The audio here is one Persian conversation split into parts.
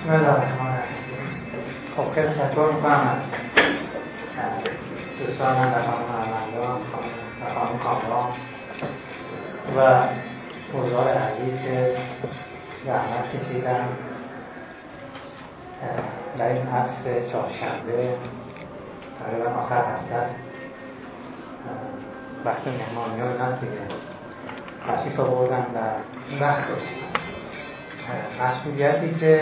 بسم الله الرحمن الرحیم. خب خیلی تشکر میکنم از دوستان من در خانم ارمندان و خانم کامران و حضار عزیز که زحمت کشیدن در این هفته چهارشنبه تقریبا آخر هفته وقت مهمانی ها اینا دیگه تشریف آوردن و وقت مسئولیتی که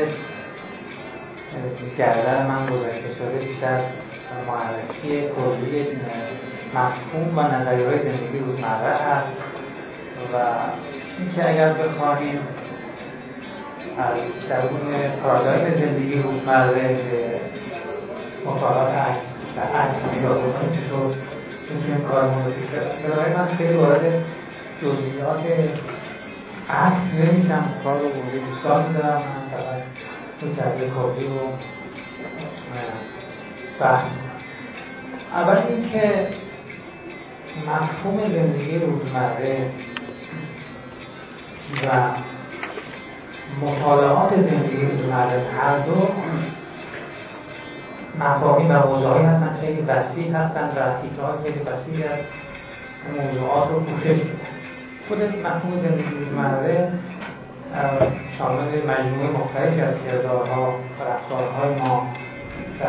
گردن من گذاشته شده بیشتر معرفی کلی مفهوم و نظریه‌های زندگی روزمره هست و اینکه اگر بخواهیم از درون پارادایم زندگی روزمره به مطالعات عکس نگاه بکنیم چطور میتونیم کارمون رو بیشتر. برای من خیلی وارد جزئیات عکس نمیشم، کار رو بوده دوستان دارم، من فقط تو تحلیل کلی رو بحث کنم. اول اینکه مفهوم زندگی روزمره و مطالعات زندگی روزمره هر دو مفاهیم و موضوعی هستن خیلی وسیع هستن و تیکه‌های خیلی وسیعی از موضوعات رو پوشش میدن. خود مفهوم زندگی روزمره شامل مجموعه مختلفی از کردارها و رفتارهای ما و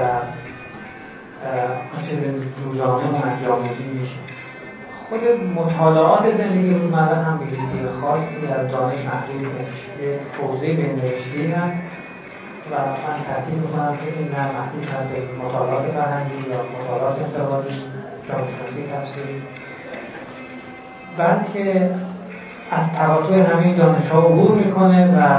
آنچه روزانه ما انجام میدیم میشه. خود مطالعات زندگی روزمره هم ویژگی خاصی از دانش محدود به حوزه بین‌نوشتی هست و من تاکید میکنم که این نه محدود هست به مطالعات فرهنگی یا مطالعات انتقادی جامعه‌شناسی تفسیری، بلکه از تقاطع همه دانش‌ها عبور میکنه و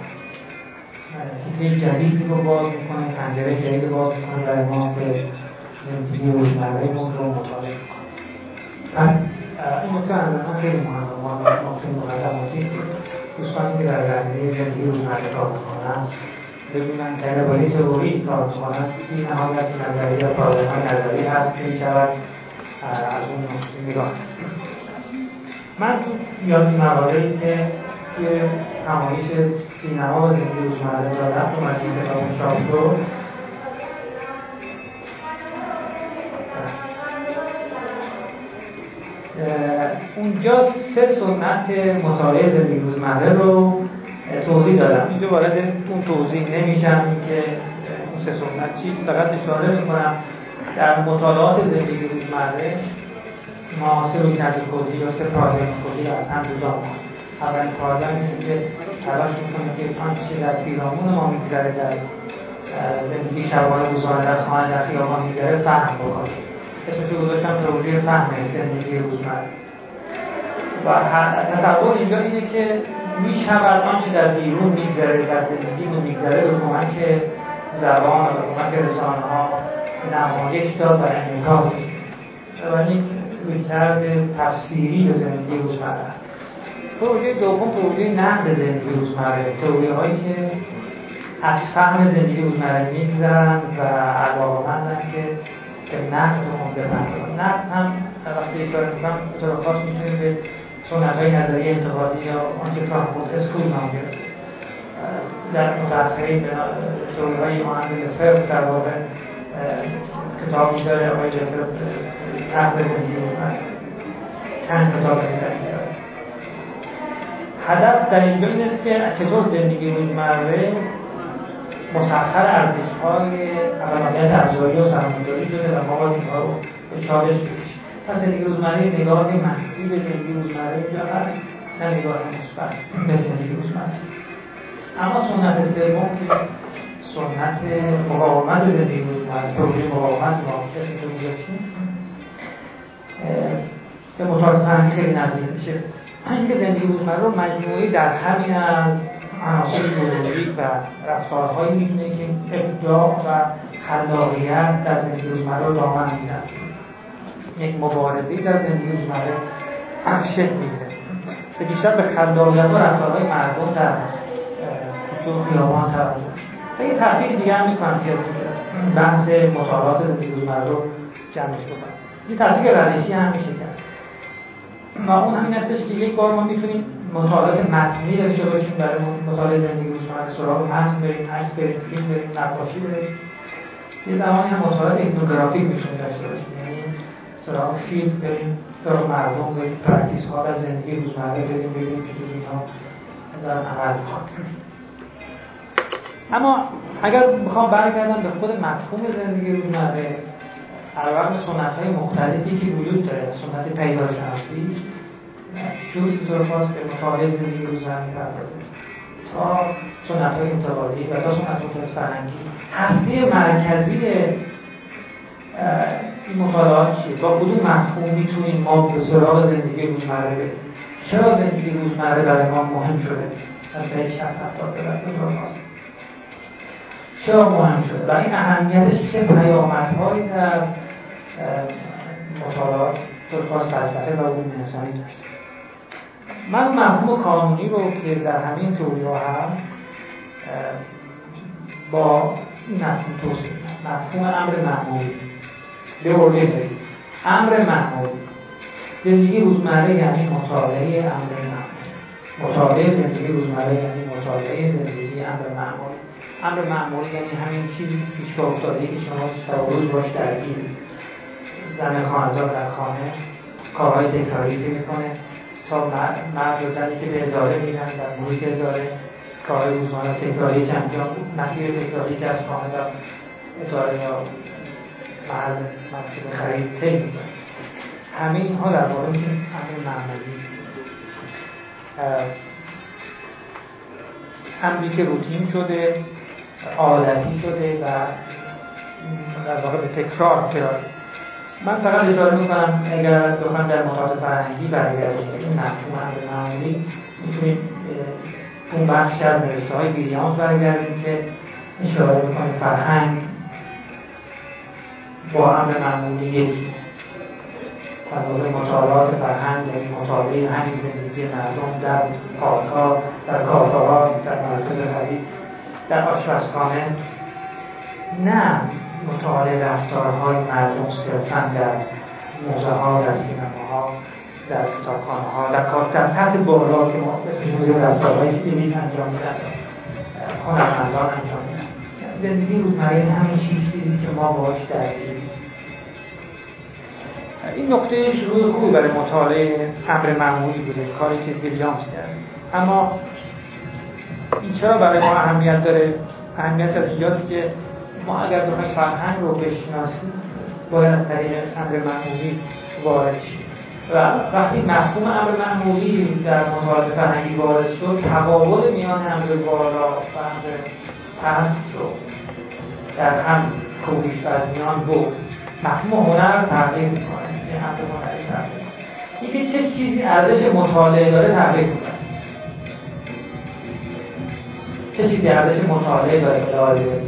حیطه جدیدی رو باز میکنه، پنجره جدید رو باز میکنه برای ما که زندگی روزمره‌مون رو مطالعه کنیم. این نکته از من خیلی مهمه. ما نکته مقدماتی دوستانی که در زمینه زندگی روزمره کار میکنن بدونن که اگر با یه تئوری کار میکنن این نهایت نظری یا پارادایم نظری هست که میشود از اون نقطه نگاه. من تو یاد مقاله‌ای که توی همایش سینما و زندگی روزمره دادم تو مجموعه کتاب چاپ رو اونجا 3 سنت مطالعه زندگی روزمره رو توضیح دادم. اینجا وارد اون توضیح نمیشم که اون 3 سنت چیست، فقط اشاره میکنم در مطالعات زندگی روزمره ما 3 رویکرد کلی یا 3 پارادایم کلی از هم جدا می‌کنیم. اولین پارادایم اینه که تلاش می‌کنیم که آنچه در پیرامون ما می‌گذره در زندگی شبانه روزانه در خانه در خیابان می‌گذره فهم بکنیم. اسمش رو گذاشتم تئوری فهم زندگی روزمره. و تصور اینجا اینه که می‌شود آنچه در بیرون می‌گذره در زندگیمون می‌گذره به کمک زبان و به کمک رسانه‌ها نمایش داد و انعکاس می‌شه. و این رویکرد تفسیری به زندگی روزمره. توضیح دوم توضیح نقد زندگی روزمره، تئوری‌هایی که از فهم زندگی روزمره می‌گذرن و علاقه‌مندن که به نقد هم بپردازن. نقد هم وقتی کار می‌کنم به طور خاص می‌تونیم به سنت‌های نظری انتقادی یا آنچه فرانکفورت اسکول نام گرفت. در متأخرین تئوری‌های مانند لفبر در واقع کتابی داره آقای لفبر نقد زندگی روزمره، چند کتاب دیگری داره. هدف در اینجا این است که چطور زندگی روزمره مسخر ارزش‌های اولویت افزایی و سرمایه‌گذاری شده و ما باید اینها رو به چالش بکشیم. پس زندگی روزمره نگاه منفی به زندگی روزمره اینجا هست، نه نگاه مثبت به زندگی روزمره. اما سنت سوم که سنت مقاومت زندگی روزمره، تئوری مقاومت ما کسی که می‌گذاشتیم به مطالعه فرهنگی خیلی نزدیک میشه. اینکه زندگی روزمره رو مجموعه‌ای در همین از عناصر ایدئولوژیک و رفتارهایی می‌تونه که ابداع و خلاقیت در زندگی روزمره رو دامن می‌زنه. یک مبارزه‌ای در زندگی روزمره شکل می‌گیره که بیشتر به خلاقیت و رفتارهای مردم در تو خیابان توجه. و یه تفصیل دیگه هم می‌کنم که بحث مطالعات زندگی روزمره رو جمعش بکنم. یه تفصیل روشی هم میشه کرد. و اون همین هستش که یک بار ما میتونیم مطالعات متنی داشته باشیم برای مطالعه زندگی روزمره، سراغ متن بریم، عکس بریم، فیلم بریم، نقاشی بریم. یه زمانی هم مطالعات ethnographic میتونیم داشته باشیم، یعنی سراغ فیلم بریم، سراغ مردم بریم، پرکتیس ها در زندگی روزمره بریم، ببینیم که اینها دارن عمل میکنن. اما اگر بخوام برگردم به خود مفهوم زندگی روزمره، علاوه بر سنت‌های مختلفی که وجود داره، سنت پیدایش‌شناسی جزئی طرفاست که مطالعه زندگی روزمره می‌پردازه، تا سنت‌های انتقادی و تا سنت‌های فرهنگی. هسته مرکزی این مطالعات چیه؟ با کدوم مفهوم میتونیم ما به سراغ زندگی روزمره بریم؟ چرا زندگی روزمره برای ما مهم شده؟ از دهه 60 70 به بعد چرا مهم شده؟ و این اهمیتش چه پیامدهایی در مطالعات طرفاست فلسفه و علوم انسانی داشته؟ من مفهوم کانونی رو که در همین تئوری‌ها هم با این مفهوم توصیف می‌کنم. مفهوم امر معمولی. امر معمولی. زندگی روزمره یعنی مطالعه امر معمولی. مطالعه زندگی روزمره یعنی مطالعه زندگی امر معمولی. امر معمولی یعنی همین چیزی که پیش افتاده که شما روز باش درگیرید. زن خانه‌دار در خانه کارهای تکراری میکنه، تا مرد و زنی که به اداره میرن در محیط اداره کارهای روزانه تکراری که انجام مسیر تکراری که از خانه در اداره یا محل مسجد خرید طی میکنه. همه اینها در واقع میتونیم امر معمولی، امری که روتین شده، عادتی شده و در واقع به تکرار کرده. من فقط اشاره میکنم اگر بخوایم در مطالعات فرهنگی برگردیم این مفهوم امر معمولی، میتونیم اون بخش از نوشته‌های ویلیامز برگردیم که اشاره میکنه فرهنگ با امر معمولی یکی. در واقع مطالعات فرهنگ یعنی مطالعه همین زندگی مردم در پارک‌ها، در کافه‌ها، در مرکز خرید، در آشپزخانه، نه مطالعه رفتارهای مردم صرفاً در موزه‌ها، در سینماها، در کتابخانه‌ها، در سطح بالا که ما اسمش رفتارهای فیلمی انجام میدن، هنرمندان انجام میدن. زندگی روزمره همین چیزی که ما باهاش درگیریم. این نقطه شروع خوبی برای مطالعه امر معمولی بوده، کاری که ویلیامز کرد. اما این چرا برای ما اهمیت داره؟ اهمیت از اینجاست که ما اگر بخوایم فرهنگ رو بشناسیم باید از طریق امر معمولی وارد شیم و وقتی مفهوم امر معمولی در مطالعات فرهنگی وارد شد، تقابل میان امر بالا و امر پست رو در هم کوبیش و از میان بود. مفهوم هنر تغییر میکنه، این امر هنری تغییر میکنه. اینکه چه چیزی ارزش مطالعه داره تغییر میکنه. چه چیزی ارزش مطالعه داره بلاده؟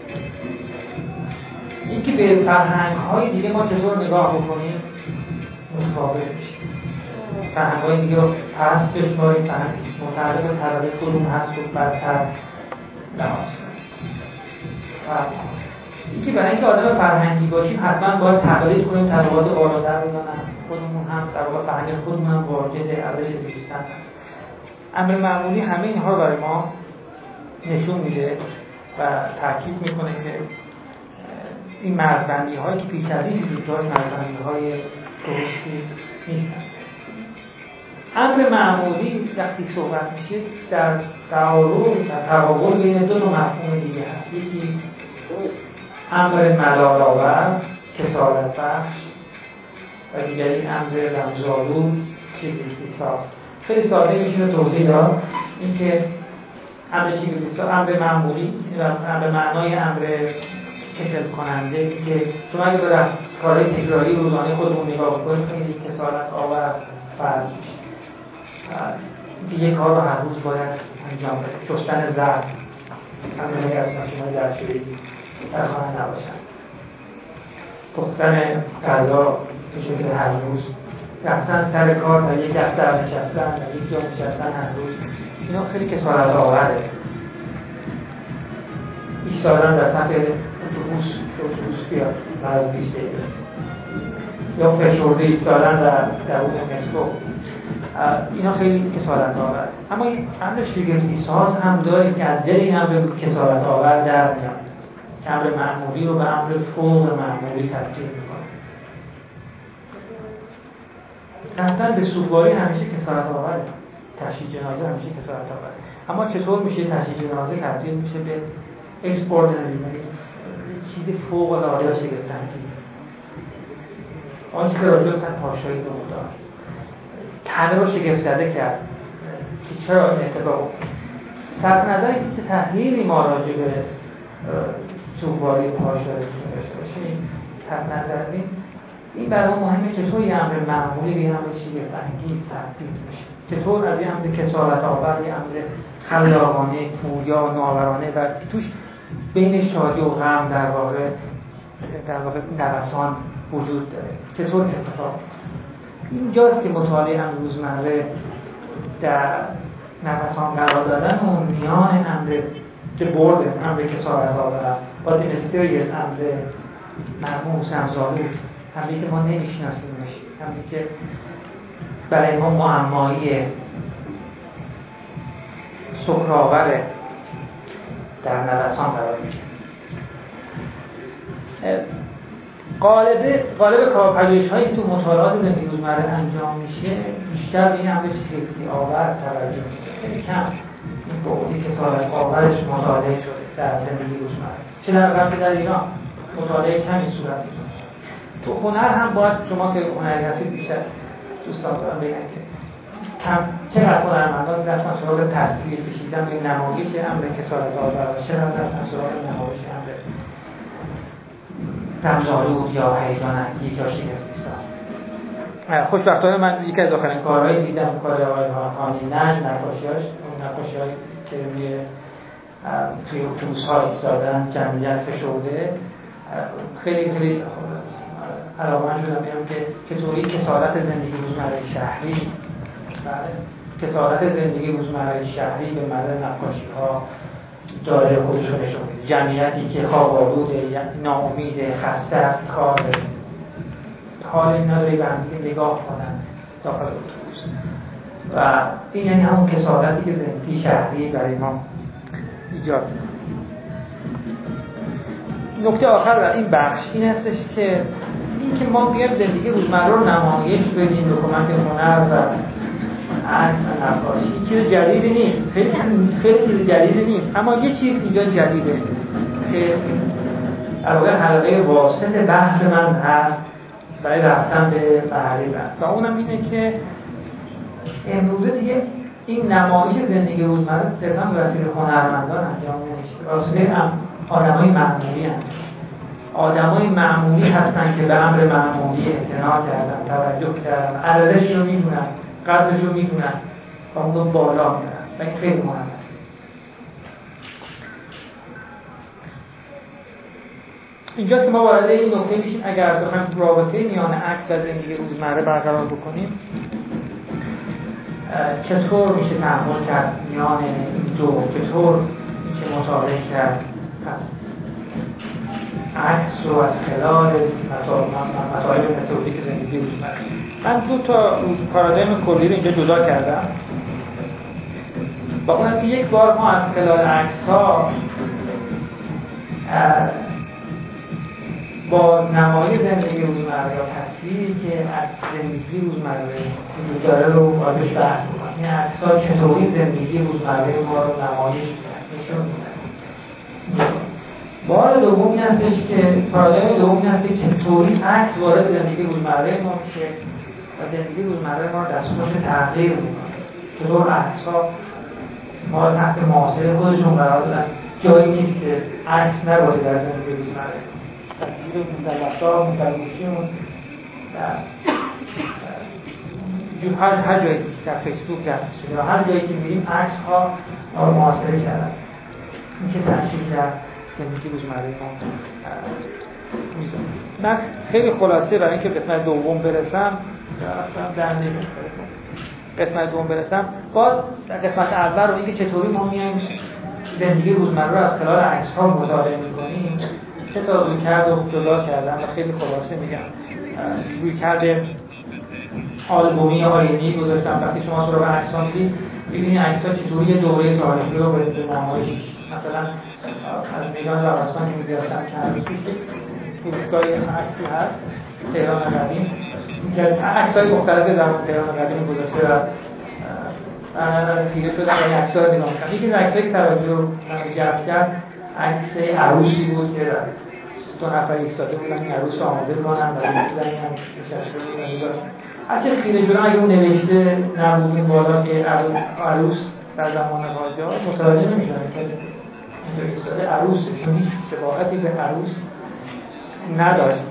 این که به فرهنگ‌های دیگه ما چطور نگاه بکنیم متفاوت میشه. فرهنگ‌های دیگه رو پس بشماریم، فرهنگ متعلق به طبقه کدوم هست و برتر لحاظ کنیم. این که برای اینکه آدم فرهنگی باشیم حتما باید تقلید کنیم طبقات بالاتر رو، نه خودمون هم طبقات فرهنگی خودمون هم واجد ارزش زیستن. امر معمولی همه اینها برای ما نشون میده و تاکید میکنه که این مرزبندی هایی که پیش از این وجود داشت مرزبندی های درستی نیستن. امر معمولی وقتی صحبت میشه در تقابل بین دو مفهوم دیگه هست. یکی امر ملال‌آور کسالت بخش و دیگری امر رمزآلود چیزی‌ساز. خیلی ساده میشه توضیح داد. اینکه امر چیزی‌ساز، امر معمولی امر معنای امر کسل کننده که شما اگه به کارهای تکراری روزانه خودمون نگاه کنید خیلی کسالت آور فرض میشه. اینکه یک کار رو هر روز باید انجام بده. شستن ظرف، همین اگر ماشین‌های ظرفشویی در خانه نباشن، پختن غذا به شکل هر روز، رفتن سر کار و یک دفتر نشستن و یک جا نشستن هر روز، اینا خیلی کسالت آوره. ایستادن در صف اتوبوس بیاد بعد از 20 دقیقه، یا فشرده ایستادن در درون مترو، اینا خیلی کسالت آور. اما این امر شگفتی ساز هم داره که از دل این امر کسالت آور در میاد، امر معمولی رو به امر فوق معمولی تبدیل میکنه. رفتن به سوگواری همیشه کسالت آوره، تشییع جنازه همیشه کسالت آوره. اما چطور میشه تشییع جنازه تبدیل میشه به اکسپوردینری، چیز فوق العاده و شگفت‌انگیز؟ آنچه که راجع به پاشایی نمودار تنه رو شگفت زده کرد که چرا این اتفاق صرف نظر چه تحلیلی ما راجع به سوگواری پاشایی داشته باشیم، صرف نظر این برای مهمه چطور یه امر معمولی به یه امر شگفت‌انگیز تبدیل میشه، چطور از یه امر کسالت آور یه امر خلاقانه، پویا، ناورانه و توش بین شادی و غم در واقع نوسان وجود داره، چطور اتفاق اینجاست که مطالعه امر روزمره در نوسان قرار دادن و میان امر که برده، امر کسالت آور با دیمستریس، امر مرموز، امزالود، امری که ما نمیشناسیمش، امری که برای ما معمایی سکرآور در نوسان قرار میگیره. قالب کارپژوهش‌هایی که تو مطالعات زندگی روزمره انجام میشه بیشتر به این امر شگفتی آور توجه میشه. خیلی کم این بعدی کسالت آورش مطالعه شده در زندگی روزمره، چه در غرب در ایران مطالعه کمی صورت میگیره. تو هنر هم باید شما که هنری هستید بیشتر دوستان دارن بگن که چقدر هنرمندان دستن سراغ تصویر کشیدن به نمایش امر کسالت آور و چقدر دستن سراغ نمایش امر رمزآلود یا هیجان انگیز یا شگفتی ساز. خوشبختانه من یکی از آخرین کارهایی دیدم کار آقای هانی نجم، نقاشی‌هایی که روی توی اتوبوس‌ها ایستادن، جمعیت فشرده، خیلی علاقه‌مند شدم ببینم که چطوری کسالت زندگی روزمره شهری، کسالت زندگی روزمره شهری به مدد نقاشی‌ها داره خودش رو نشون میده. جمعیتی که خواب‌آلوده، ناامیده، خسته است، کار حال این نداره به همدیگه نگاه کنن داخل اتوبوس و این یعنی همون کسالتی که زندگی شهری برای ما ایجاد می‌کنه. نکته آخر در این بخش این هستش که اینکه ما بیایم زندگی روزمره رو نمایش بدیم به کمک هنر و عکس و نقاشی، چیز جدیدی نیست، خیلی چیز جدیدی نیست، اما یه چیز اینجا جدیده که علاوه حلقه واسط بحث من هست برای رفتن به محلی است و اونم اینه که امروزه دیگه این نمایش زندگی روزمره صرفا به وسیله هنرمندان انجام نمیشه، به وسیله آدمای معمولی هستن. آدمای معمولی هستن که به امر معمولی اعتنا کردن، توجه کردن، ارزشش رو میدونن، قدرش رو میدونن و اون رو بالا میبرن و این خیلی مهمه. اینجاست که ما وارد این نکته میشیم اگر بخوایم رابطه میان عکس و زندگی روزمره برقرار بکنیم چطور میشه تحمل کرد میان این دو، چطور میشه مطالعه کرد عکس رو از خلال مطالب متدیک زندگی روزمره. من دو تا پارادایم کلی رو اینجا جدا کردم با اون که یک بار ما از خلال عکس‌ها با نمای زندگی روزمره یا تصویری که از زندگی روزمره وجود داره رو باید بحث بکنیم. این عکس‌ها چطوری زندگی روزمره ما رو نمایش نشون میدن. بار دومی هستش که پارادایم دومی هست که چطوری عکس وارد زندگی روزمره ما میشه و زندگی روزمره ما دستخوش تغییر میکنه. چطور عکس‌ها ما رو تحت محاصره خودشون قرار دادن، جایی نیست که عکس نباشه در زندگی روزمره. تصویر متلقا متلقیمون هر جایی در فیسبوک در اینستاگرام هر جایی که میریم عکس‌ها ما رو محاصره کردن. این که تأثیر در زندگی روزمره ما میذاره. من خیلی خلاصه برای اینکه قسمت دوم برسم با قسمت اول رو اینکه چطوری ما میایم زندگی روزمره رو از خلال عکس‌ها مطالعه می‌کنیم سه تا رویکرد رو جدا کردم و خیلی خلاصه میگم. رویکرد آلبومی آینی گذاشتم. وقتی شما سراغ عکس‌ها می‌رید ببینید عکس‌ها چطوری یه دوره تاریخی رو به نمایش، مثلا از میدان رواستان که می‌گرفتم که فروشگاه عکسی هست تهران قدیم که عکس‌های مختلف در تهران قدیم گذاشته و خیره شدم این عکس‌ها رو نگاه می‌کردم. یکی از عکسایی که توجه رو جلب کرد عکس عروسی بود که دو نفر ایستاده بودن، این عروس آماده بودن و دیدن این نشسته بودن. هرچه خیره شدن اگه اون نوشته نبود این بالا که عروس در زمان قاجار متوجه نمی‌شدن که اینجا ایستاده عروسه، چون هیچ شباهتی به عروس نداشت.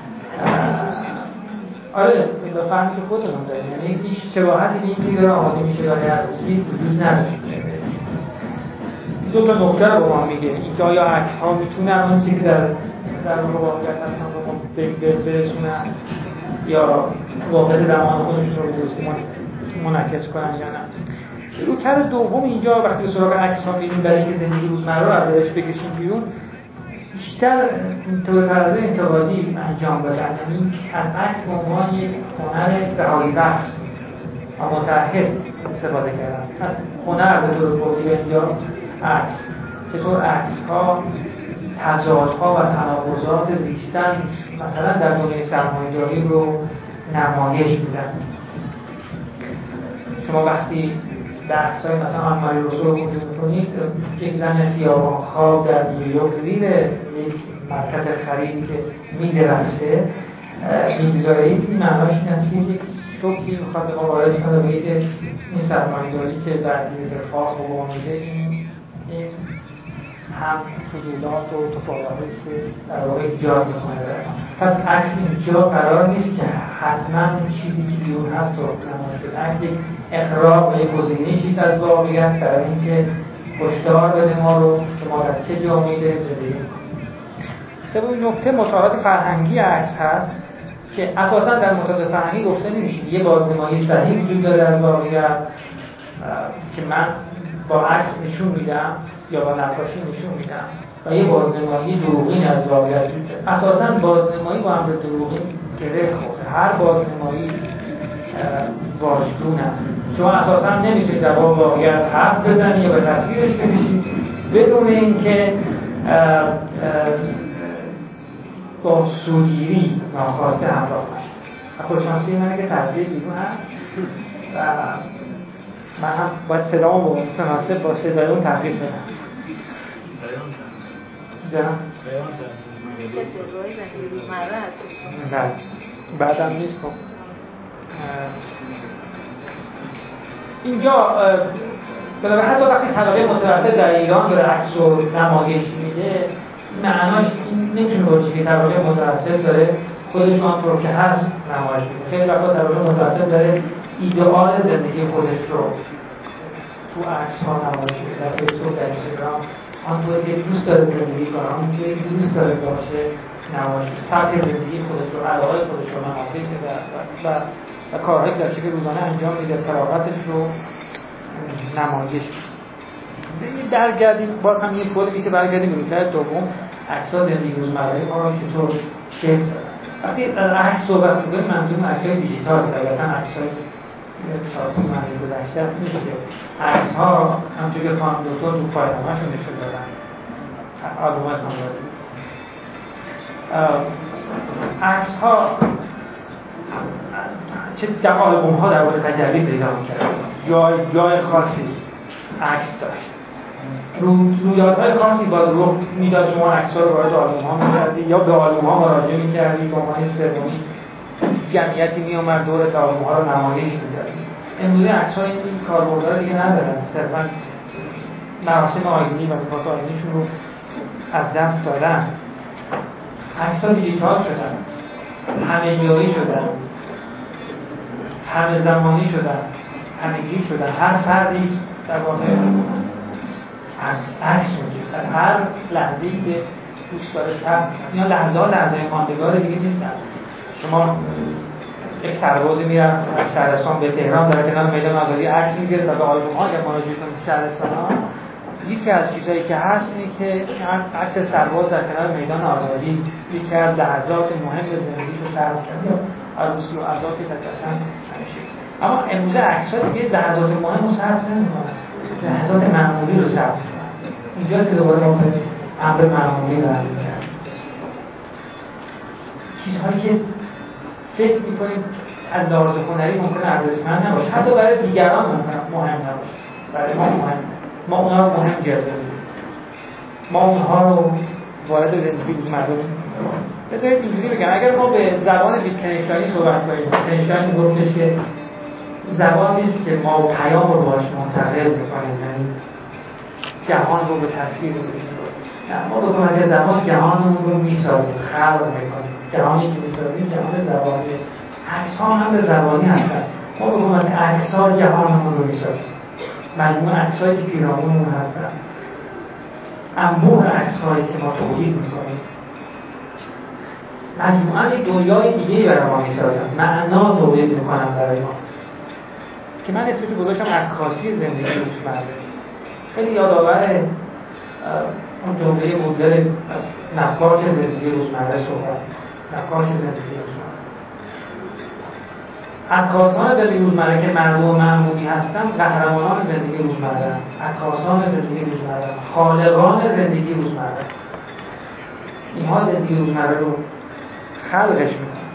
آره به فهمی که خودتون دارید، یعنی هیچ شباهتی به این که داره آماده میشه برای عروسی وجود نداشت. دو تا نکته رو با ما میگه، اینکه آیا عکس‌ها میتونن اون چیزی که در واقعیت هستن رو برسونن یا واقعیت زمان خودشون رو درستی منعکس کنن یا نه. رویکرد دوم اینجا وقتی به سراغ عکس‌ها میریم برای اینکه زندگی روزمره رو از درش بکشیم بیرون، بیشتر طور پرده انتقادی انجام بدن، یعنی از عکس به عنوان یک هنر رهایی بخش و متعهد استفاده کردن. از هنر به طور کلی اینجا عکس، چطور عکس‌ها تضادها و تناقضات زیستن مثلا در دنیای سرمایه‌داری رو نمایش میدن. شما وقتی در عکس‌های مثلا آنماری روسو رو موجود می‌کنید، یک زن خیابان‌خواب در نیویورک زیر یک مرکز خریدی که می‌درخشه می‌گذارید، این معناش این است که یک شوکی می‌خواد به ما وارد کنه به اینکه این سرمایه‌داری که در اتفاق با میده این هم فضولات و تفاوت‌هایی که در واقع ایجاد می‌کنه. پس عکس اینجا قرار نیست که حتما چیزی که بیرون هست رو نمایش بده. عکس یک اقراق و یک گزینه‌ای از واقعیت برای اینکه هشدار بده ما رو که ما در چه جامعه‌ای داریم زندگی می‌کنیم. سومین نکته مطالعات فرهنگی عکس هست که اساساً در مطالعات فرهنگی گفته نمیشه یه بازنمایی صحیح وجود داره از واقعیت که من با عکس نشون میدم یا با نقاشی نشون میدم و یه بازنمایی دروغین از واقعیت وجود داره. اساساً بازنمایی با امر دروغین گره خورده. هر بازنمایی واژگون است. شما اساساً نمیتونید در واقعیت حرف بزنید یا به تصویرش بکشید بدون اینکه با سوگیری ناخواسته همراه باشه. خوششانسی منه که تصویر بیرون هست و من هم باید صدامو متناسب با صدای اون تغییر بدم. جانم؟ بله بعدم نیست. خب اینجا بنابراین حتی وقتی طبقه متوسط در ایران داره عکس و نمایش میده، معناش این نمیتونه باشه که طبقه متوسط داره خودش آنطور که هست نمایش میده. خیلی وقتا طبقه متوسط داره ایدئال زندگی خودش رو تو عکس‌ها نمایش میده، در فیسبوک، در اینستاگرام آنطور که دوست داره زندگی کنه، آنطور که دوست داره باشه نمایش میده، سبک زندگی خودش رو، علاقه خودش رو نمایش میده و کارهایی که در شکل روزانه انجام میده، فراغتش رو نمایش میده. درگردیم باز هم یه کلی میشه برگردیم به رویکرد دوم، عکس‌ها زندگی روزمره ما رو چطور شکل دادن. وقتی از عکس صحبت می‌کنیم منظورم عکس‌های دیجیتال، طبعاً عکس‌های چاپی معنی گذشته نیست که عکس‌ها همونجور که خانم دکتر تو پایان‌هاشون نشون دادن آلبومات هم داریم. عکس‌ها چه در آلبوم‌ها در واقع تجلی پیدا می‌کردن، جای خاصی عکس داشت، رویدادهای خاصی باز رخ میداد. شما عکس‌ها رو وارد آلبوم‌ها می‌کردید یا به آلبوم‌ها مراجعه می‌کردید، به عنوان سرمونی جمعیتی می‌اومد دور تا آلبوم‌ها رو نمایش می‌داد. امروزه عکس‌ها این کاربردها دیگه ندارن، صرفاً مراسم آیینی و نکات آیینیشون رو از دست دادن. عکس‌ها دیجیتال شدن، همه جایی شدن، همه زمانی شدن، همگی شدن. هر فردی در واقع عکس می‌گیره، در هر لحظه‌ای که دوست داره ثبت کنه. اینا لحظه ماندگار دیگه نیستن. شما یک سربازی میرفت از شهرستان به تهران در کنار میدان آزادی عکس می‌گرفت و به آلبوم‌ها که مراجعه کنید شهرستان‌ها. یکی از چیزایی که هست اینه که عکس سرباز در کنار میدان آزادی یکی از لحظات مهم زندگیش رو ثبت کرد. عروسی و عزا که طبیعتاً همیشه. اما امروزه عکس‌ها دیگه لحظات مهم رو ثبت نمی‌کنن، لحظات معمولی رو ثبت می‌کنن. اینجاست که دوباره ما به امر معمولی برمی‌گردیم. چیزهایی که فکر می‌کنیم از لحاظ هنری ممکنه ارزشمند نباشه، حتی برای دیگران مهم نباشه، برای ما مهم، ما اونها رو مهم گرفتیم، ما اونها رو وارد زندگی روزمره می‌کنیم. بذارید اینجوری بگم، اگر ما به زبان ویتکنشتاینی صحبت کنیم، ویتکنشتاین گفتش که زبان نیست که ما پیام رو باهاش منتقل می‌کنیم، یعنی جهان رو به تصویر می‌کشیم. ما به کمک زبان جهانمون رو می‌سازیم، خلق می‌کنیم. جهانی که می‌سازیم جهان زبانیه. عکس‌ها هم به زبانی هستن. ما به کمک عکس‌ها جهانمون رو می‌سازیم. مجموعه عکس‌هایی که پیرامونمون هستن، انبوه عکس‌هایی که ما تولید می‌کنیم، مجموعاً یک دنیای دیگه‌ای برای ما می‌سازن، معنا تولید می‌کنن برای ما. که من اسمش رو گذاشتم عکاسی زندگی روزمره. خیلی یادآور اون جمله مدل نقاش زندگی روزمره صحبت، نقاش زندگی روزمره. عکاسان زندگی روزمره که مردم معمولی هستن، قهرمانان زندگی روزمره، عکاسان زندگی روزمره، خالقان زندگی روزمره. اینها زندگی روزمره رو خلقش میکنن.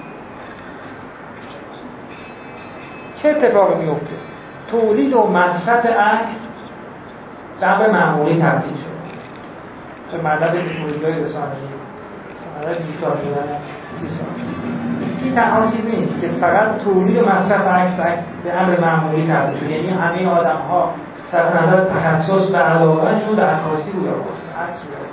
چه اتفاقی میفته؟ تولید و مصرف عکس در معمولی تبدیل شد به مطلب تکنولوژی‌های رسانه‌ای، مطلب دیجیتال شدن. این تنها چیزی نیست که فقط تولید و مصرف عکس به امر معمولی تبدیل شد، یعنی همه آدم‌ها صرف نظر تخصص و علاقه‌شون به عکاسی بود، عکس بود.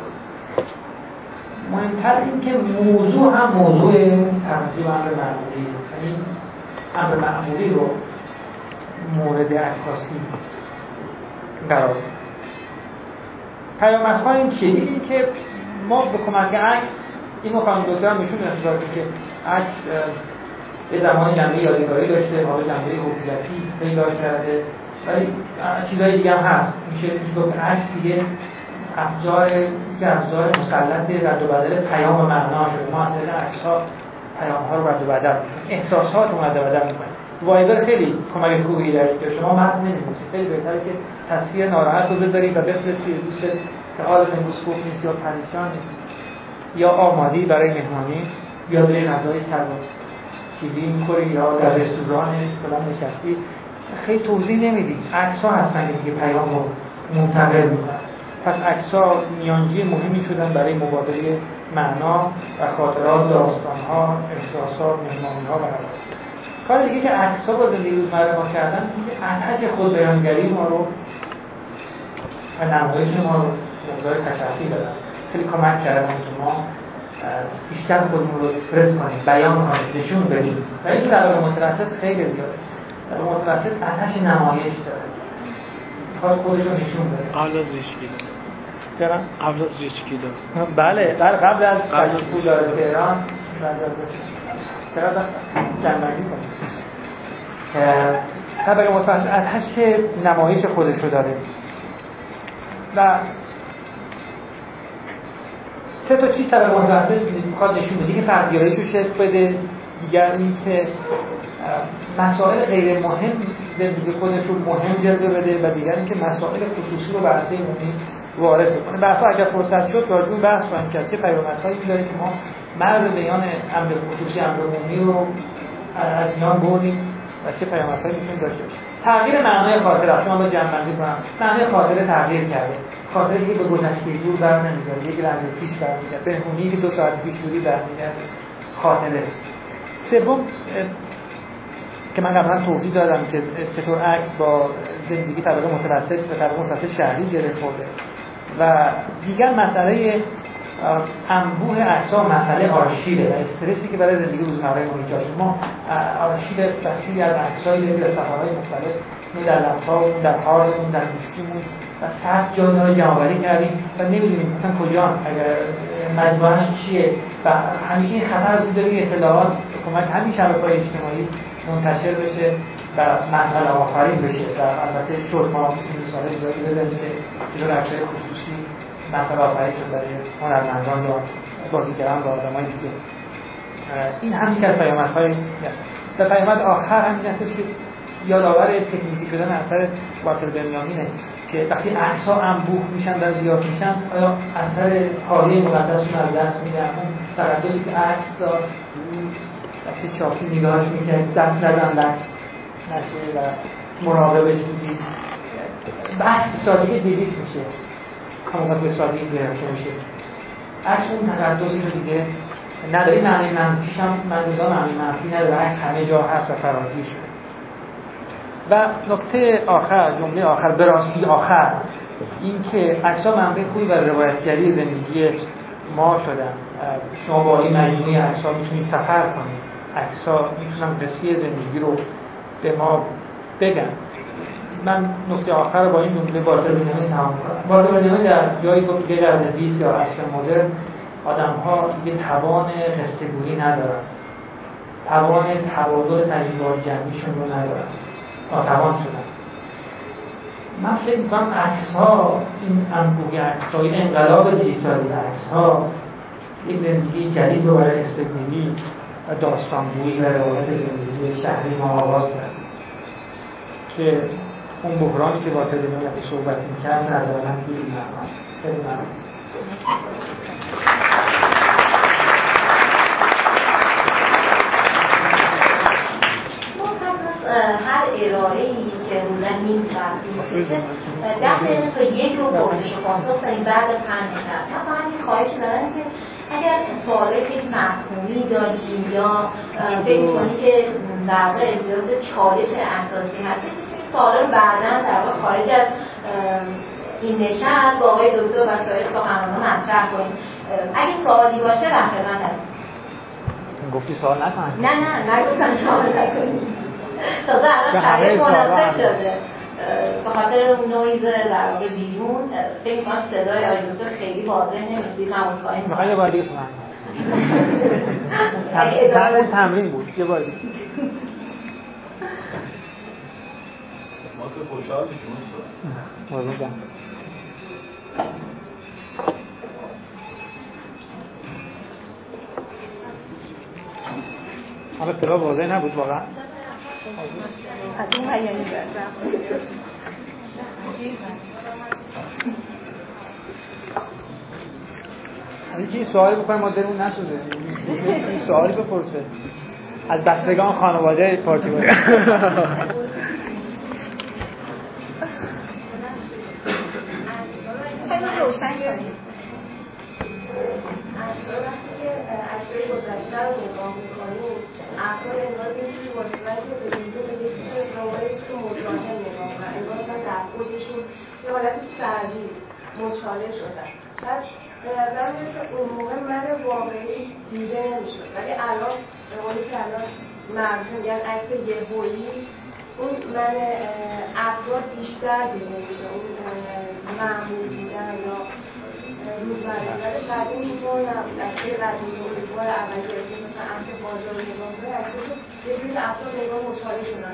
مهمتر این که موضوع هم موضوع تبدیل به امر معمولی، یعنی امر معمولی رو مورد عکاسی قرار داد. پیامدهای این چیه؟ این که ما به کمک عکس، اینو خانم دکتر هم نشون دادن که عکس یه زمان جنبه یادگاری داشته، حالا جنبه هویتی پیدا کرده، ولی چیزای دیگه هم هست. میشه گفت عکس دیگه ابزار مسلط رد و بدل پیام و معنا شده. ما از طریق عکس‌ها پیام‌ها رو رد و بدل می‌کنیم، احساسات رو رد و بدل می‌کنیم. وایبر خیلی کمک خوبی داره که شما متن نمی‌نویسید، خیلی بهتره که تصویر ناراحت رو بذارید و بفرستید دوست که حالش امروز خوب نیست یا پریشان یا آماده‌ای برای مهمانی یا به غذای کیوی می‌خوری یا در رستوران فلان نشستی، خیلی توضیح نمیدید. عکس‌ها هستن که پیام رو منتقل می‌کنن. پس عکس‌ها میانجی مهمی شدن برای مبادله معنا و خاطرات، داستان‌ها، احساسات، مهمانی‌ها و غیره. کار دیگه که عکس‌ها با زندگی روزمره ما کردن اینکه آتش خود بیانگری ما رو و نمایش ما رو مقدار تشخیص دادن. خیلی کمک کردن که ما بیشتر خودمون رو اکسپرس کنیم، بیان کنیم، نشون بدیم. و این در متوسط خیلی زیاده. در متوسط آتش نمایش داره. خواست خودش رو نشون بده. قبل از ریشکی چرا؟ قبل از ریشکی بله، قبل از پولدار تهران چرا جنبندی کنیم که طبق متوسط آتش که نمایش خودش رو داره. و سه تا چیز طبق متوسط میخواد نشون بده که فردگرایی رو شکل بده. دیگر این که مسائل غیر مهم زندگی خودش رو مهم جلوه بده و دیگر این که مسائل خصوصی رو بحثه عمومی وارد بکنه. بحثا اگر فرصت شد راجع به بحث کنیم که چه پیامدهایی داره که ما مرز بیان امر خصوصی امر عمومی رو از میان بردیم و چه پیامدهایی میتونه داشته باشه. تغییر معنای خاطره، شما با جمع‌بندی کنم، معنای خاطره تغییر کرده. خاطره که به گذشته دور برنمیگرده، یک لحظه پیش برمیگرده، به اونی که 2 ساعت پیش دوری برمیگرده. خاطره. سوم که من قبلا توضیح دادم که چطور عکس با زندگی طبقه متوسط و طبقه متوسط شهری گره خورده. و دیگر مسئله انبوه عکس‌ها مسئله آرشیوه و استرسی که برای زندگی روزمره ما ایجاد شده. ما آرشیو بسیاری از عکس‌های در سفرهای مختلف در لپتاپ، در هاردمون، در دیسکمون و 100 جا جمع‌آوری کردیم و نمی‌دونیم مثلا کجا، اگر مجموعه‌اش چیه و همیشه این خطر وجود داره که اطلاعات کمک همین شبکه‌های اجتماعی منتشر بشه و مسئله آفرین بشه. و البته شد ما این مثال زیادی بزنیم که جلو عکس‌های خصوصی مسئله آفرین شد برای هنرمندان یا بازیگران و آدمای دیگه. این هم یک از پیامدهای در پیامد آخر همین است که یادآور تکنیکی شدن اثر والتر بنیامینه که وقتی عکس‌ها انبوه میشن و زیاد میشن آیا اثر حالی مقدسشون از دست میدن؟ اون تردسی که عکس داشت وقتی چاپی نگاهش میکرد دست ندن نشه و مراقبش بودید بحث سادگی دیلیت میشه، همون به سادگی گرفته میشه. عکس اون تردسی رو دیگه نداری. معنی منفیش هم معنی منفی نداره، عکس همه جا هست و فراگیر شده. و نکته آخر، جمله آخر، به راستی آخر، این که عکس‌ها منبع خوبی برای روایتگری زندگی ما شدن. شما با این مجموعه عکس‌ها میتونید سفر کنید، عکس‌ها میتونن قصه زندگی رو به ما بگن. من نکته آخر رو با این جمله والتر بنیامین تمام کنم. والتر بنیامین در جایی گفت که قرن 20 یا عصر مدرن آدم‌ها دیگه توان قصه‌گویی ندارن، توان تبادل تجربیات جمعیشون رو ندارن، ناتوان شدن. من فکر می‌کنم عکس‌ها، این انبوه عکس‌ها، این انقلاب دیجیتالی عکس‌ها یک زندگی جدید رو برای قصه‌گویی و داستان‌گویی و روایت زندگی شهری ما آغاز کرد که اون بحرانی که والتر بنیامین صحبت می‌کرد نظراً توی این معناست. خیلی ممنون. هر ارائه‌ای که حدوداً نیم ساعت میشه 10 دقیقه تا یک رو پرسش و پاسخ کنیم بعد 5 دقیقه. من فقط یه خواهش دارم که اگر سوالای خیلی مفهومی داریم یا فکر کنید که در واقع اجازه چالش اساسی هست، این سوالا رو بعداً در واقع خارج از این نشست با آقای دکتر و سایر سخنرانان مطرح کنیم. اگه سوالی باشه در خدمت هستم. گفتی سوال نکنید؟ نه نگفتم سوال نکنید. تازه الان شرایط مناسب شده به خاطر اون نویز در واقع بیرون. فکر کنم صدای آقای دکتر خیلی واضح نمی‌شد. من عذرخواهی می‌کنم. می‌خوام یه بار دیگه سوال تمرین بود. یه بار دیگه. ما که خوشحال می‌شیم. ممنونم. حالا صدا واضح نبود واقعا. از اون هیانی بردم. یکی سوالی بکنم ما درمون نشده. این سوالی بپرسه از بستگان خانواده پارتی باید. خیلی روشن کنید. اصلا گذشته رو نگاه میکنید افراد انگار اینجوری واسطه به اینجا به یه چیز روایتی که مجاهد نگاه کنن، انگار مثلا در خودشون یه حالت سردی مچاله شدن. شاید به نظر میاد که اون موقع من واقعی دیده نمیشد، ولی الان به قولی که الان مردم میگن عکس یهویی اون من افراد بیشتر دیده میشه، اون معمول بودن یا روزمره ولی قدیم اینطور نبود. اصلا قدیم امیدوار اولی که مثلا عکس بازار رو نگاه کنه اصلا یه جوری افراد نگاه مشاهده شدن.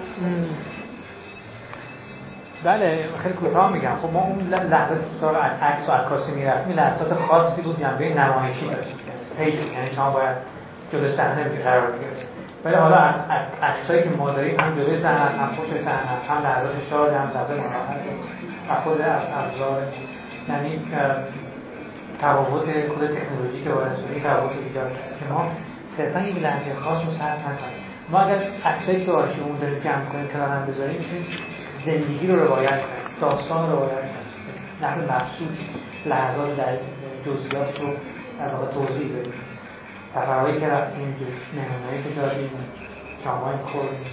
بله خیلی کوتاه میگم. خب ما اون لحظه سال عکس و عکاسی میرفتیم این لحظات خاصی بود، جنبه نمایشی داشت، پیج، یعنی شما باید جلوی صحنه قرار بگیرید. ولی حالا عکسایی که ما داریم هم جلوی صحنه هم پشت صحنه، هم لحظات شاد هم لحظات ناراحت و خود ابزار، یعنی تفاوت کد تکنولوژی که وارد شده این تفاوت ایجاد کرده که ما صرفا یک لحظه خاص رو صرف نکنیم. ما اگر عکسایی که آرشیومون داریم جمع کنیم کنار هم بذاریم میتونیم زندگی رو روایت کنیم، داستان رو روایت کنیم، نحو مبسوط لحظات در جزئیات رو در واقع توضیح بدیم. تفاوتی که رفتیم، نمونه‌ای که داریم، شامای خوردیم.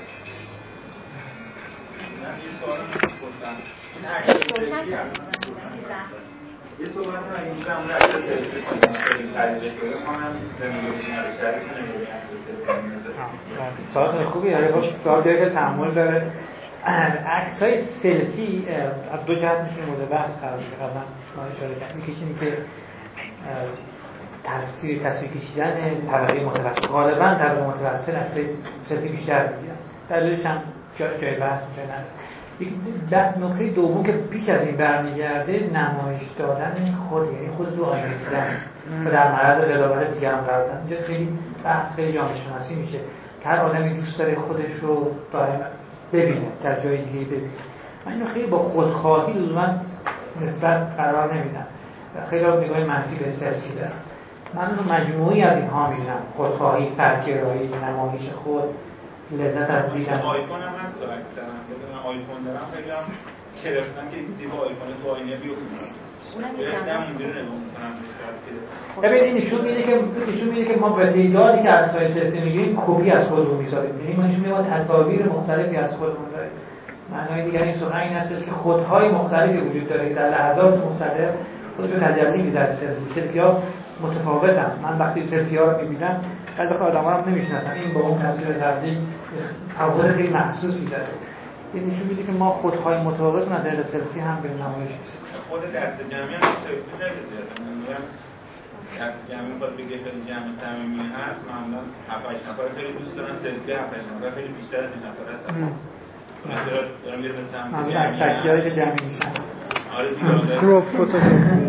یه صحبت من این که همون عکس تلویزیون خیلی تجربه شده کنم زندگی نوشتری کنم. سوال خوبی داره. خب سوال داره که تحمل داره. عکس‌های سلفی از دو جهت میشه مورد بحث قرار میگیره. قبلا ما اشاره کردیم که اینی که تصویر کشیدن طبقه متوسط، غالبا طبقه متوسط عکس‌های سلفی بیشتر میگیرن. دلیلش هم جای بحث میشه. نکته دوم که پیش از این برمیگرده نمایش دادن خود، یعنی خود رو آینه دیدن و در معرض قضاوت دیگران قرار دادن. اینجا خیلی بحث خیلی جامعه شناسی میشه که هر آدمی دوست داره خودش رو دائما ببینه، در جای دیگه ببینه. من اینو خیلی با خودخواهی لزوما نسبت قرار نمیدم. خیلی نگاه منفی به سلفی دارم. من رو مجموعی از اینها میبینم: خودخواهی، فرگرایی، نمایش خود، لذت از دیدن. آیفون هم هست اکثرا بدون آیفون دارم خیلی هم گرفتن که چیزی با آیفون تو آینه بیفتن. اونم اونجوری نگاه میکنم ببین این نشون میده که ما به تعدادی که از سایت سلفی میگیریم کپی از خودمون میسازیم. یعنی ما نشون میده ما تصاویر مختلفی از خودمون داریم. معنای دیگر این سخن این است که خودهای مختلفی وجود داره که در لحظات مختلف خودش رو تجلی می‌دهد. سلفی‌ها متفاوتن. من وقتی سلفی‌ها رو می‌بینم بعضی وقتا آدم‌ها رو نمی‌شناسم. این با اون تصویر تبدیل تفاوت خیلی محسوسی داره. این نشون میده که ما خودهای متفاوت در سلفی هم به نمایش می‌رسیم. خود دست جمعی هم سلفی نمی‌ذاره. من دست جمعی باید بگه خیلی جمع صمیمی هست. معمولاً 7-8 نفر خیلی دوست دارن سلفی 7-8 نفر خیلی بیشتر از این نفر هستن. دارم میرم سمت تکیه‌ای که جمعی میشن. آره دیگه. گروپ فوتوگرافی.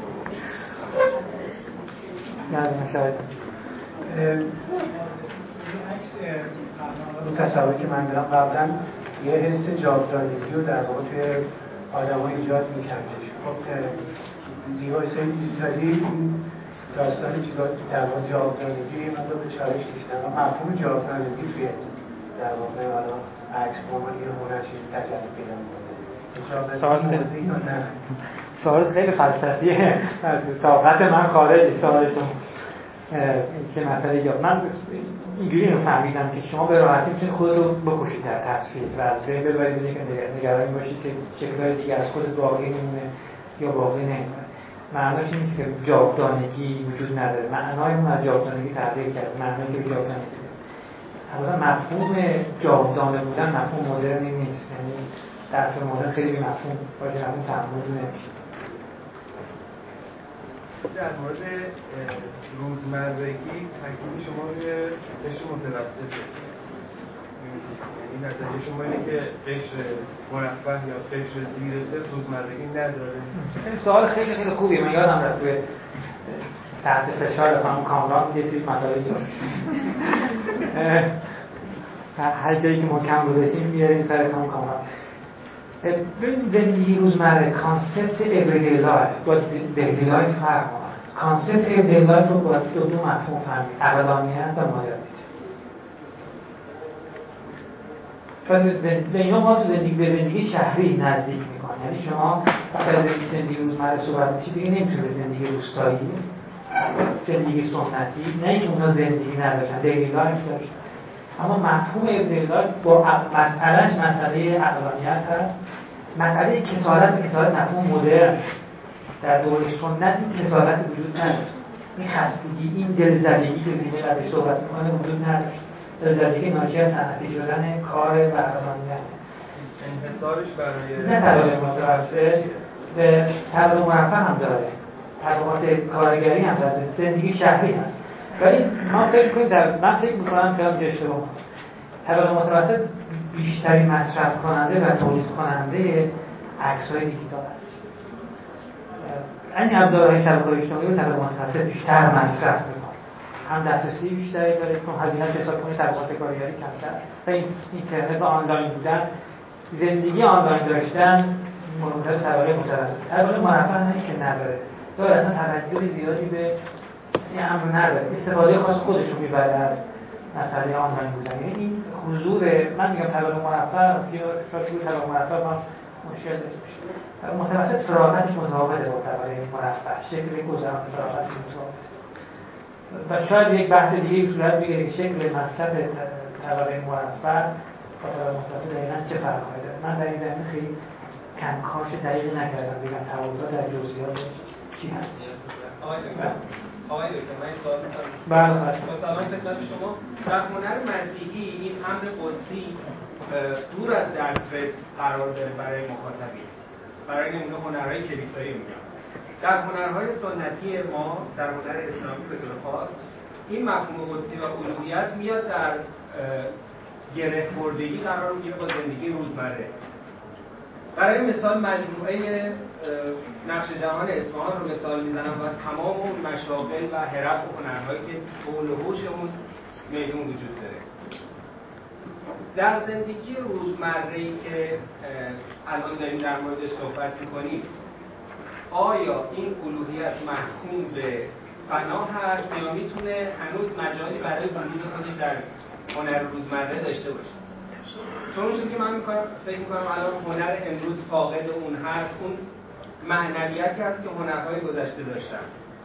اون تصوری که من دارم قبلا یه حس جاودانگی رو در واقع توی آدم‌ها ایجاد می‌کردش. خب دیوایس‌های دیجیتالی داستان در واقع جاودانگی مثلا به چالش کشیدن و مفهوم جاودانگی توی در واقع حالا عکس فرمان یه هنر چیزی تجلی پیدا می‌کنه. سوال خیلی فلسفیه. طاقت من خارج سوالتون که مسئله یا من اینجوری رو فهمیدم که شما به راحتی میتونید خود رو بکشید در تصویر و از بین ببرید که نگرانی باشید که شکل‌های دیگه از خود باقی میمونه یا باقی نمیمونه. معناش این نیست که جاودانگی وجود نداره. معنای اون از جاودانگی تغییر کرده. معنایی که جاودانگی اصلا مفهوم جاودانه بودن مفهوم مدرنی نیست. یعنی در اصل مدرن خیلی مفهوم باشه، مفهوم تعامل نمیشه. در مورد روزمرگی تاکید شما روی قشر متوسطه. این نظریه شما اینه که قشر مرفه یا قشر زیر صفر روزمرگی نداره. این سوال خیلی خیلی خوبیه. من یادم رفت توی تحت فشار خانم کامران یه چیز مطالبی داشت. هر جایی که ما کم گذاشتیم میاریم سر خانم کامران. ببین زندگی روزمره کانسپت everyday life با daily life فرق کنه. کانسپت everyday life رو با دو مفهوم فهمید: اقلانیت و مدرنیته. به اینا ما تو زندگی به زندگی شهری نزدیک میکنه. یعنی شما وقتی زندگی روزمره صحبت میشید دیگه نمیتونه زندگی روستایی، زندگی سنتی، نه اینکه اونا زندگی نداشتن، daily life داشتن. اما مفهوم everyday life با مسئلهش مسئله اقلانیت هست. مسئله کسالت مفهوم مدرن. در دوره سنت این کسالت وجود نداشت. این خستگی، این دلزدگی که زیبه قدر صحبت میکنه وجود نداشت. دلزدگی ناشی از صنعتی شدن کار و اقلانیت. انحصارش برای نه طبقه متوسط به طبقه مرفه هم داره. طبقات کارگری هم داره. زندگی شهری هست. ولی ما فکر کنیم من فکر میکنم که اشتباه طبقه متوسط بیشتری مصرف کننده و تولید کننده عکس‌های دیجیتال است. این ابزارهای طبقه اجتماعی و طبقه متوسط بیشتر مصرف میکنه. هم دسترسی بیشتری داره، چون هزینه حساب کنید طبقات کارگری کمتر و این اینترنت و آنلاین بودن، زندگی آنلاین داشتن مورد طبقه متوسط. طبقه مرفه نه که نداره. داره اصلا توجه زیادی به این امر نداره. استفاده خاص خودش رو میبره از مسئله آنلاین بودن. یعنی این حضور من میگم طبقه مرفه یا شاید طبقه مرفه ما مشکل داشته. متوسط فراغتش متفاوته با طبقه مرفه. شکل گذران فراغتش متفاوته. و شاید یک بحث دیگه صورت بگیره که شکل مصرف طبقه مرفه با طبقه متوسط دقیقاً چه فرقی داره. من در این زمینه خیلی کنکاش دقیقی نکردم بگم تفاوت‌ها در جزئیات چی هستش. آقای دکتر من این سوال می‌کنم. بله. با سلام خدمت شما. در هنر مسیحی این امر قدسی دور از دسترس قرار داره برای مخاطبین. برای نمونه هنرهای کلیسایی میگم. در هنرهای سنتی ما، در هنر اسلامی به طور خاص، این مفهوم قدسی و الوهیت میاد در گره خوردگی قرار میگیره با زندگی روزمره. برای مثال مجموعه نقش جهان اصفهان رو مثال میزنم و از تمام اون مشاغل و حرف و هنرهایی که حول و حوش اون میدون وجود داره. در زندگی روزمره‌ای که الان داریم در موردش صحبت می‌کنیم، آیا این الوهیت محکوم به فنا هست یا میتونه هنوز مجالی برای بروز خودش در هنر روزمره داشته باشه؟ چون اون چیزی که من فکر می‌کنم الان هنر امروز فاقد اون هست، اون معنویتی هست که هنرهای گذشته داشتن.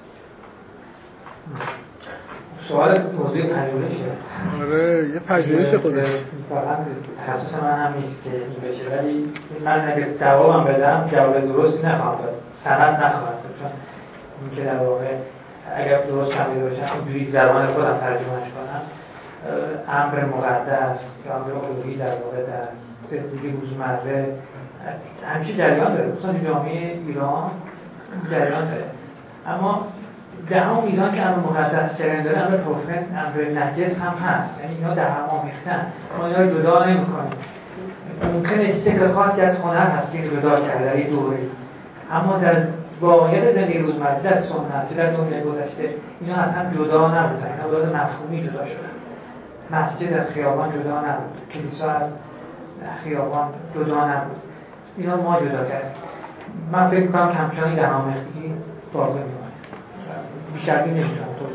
سوال توضیح پژوهشه. آره یه پژوهش خودش. واقعا تخصص من هم نیست که این بشه، ولی من اگه جوابم بدم جواب درستی نخواهم داد، سند نخواهم داد، چون این که در واقع اگر درست فهمیده باشم اینجوری زبان خودم ترجمهش کنم، امر مقدس یا امر الوهی در واقع در زندگی روزمره همیشه جریان داره، خصوصا جامعه ایران جریان داره، اما در همون میزان که امر مقدس جریان داره امر پروفن، امر نجس هم هست، یعنی اینا در هم آمیختن، ما اینا رو جدا نمی‌کنیم. ممکنه شکل خاصی از هنر هست که جدا کرده در یه دوره، اما در واقعیت زندگی روزمره در سنت در دنیای گذشته اینا اصلا جدا نبودن، اینا به لحاظ مفهومی جدا شدن. مسجد از خیابان جدا نبود، کلیسا از خیابان جدا نبود، اینا ما جدا کردیم. من فکر می‌کنم کمچانی در آمیختگی باقی می‌مونه. بیشتر نمی‌تونم